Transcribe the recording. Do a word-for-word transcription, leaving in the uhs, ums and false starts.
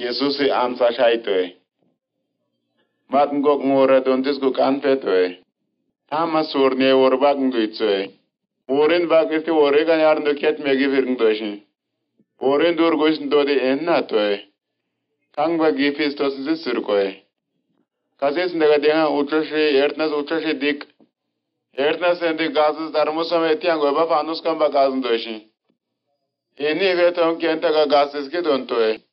Jesus am sa shaitoy. Mat ngok ngora don tis ko kan petoy. Tama sur ne wor bak nguitsoy. Oren bak isti wore kan yar ndo ket megi virng doshin. Oren dur gosh ndo de enna toy. Kang ba gifis tos zisur koy. Kasis ndaga denga utrashi ertnas utrashi dik. Ertnas endi gazes darmusam etiang goba fanus kan ba gazn doshin. Eni veton kenta ga gazes ke don toy.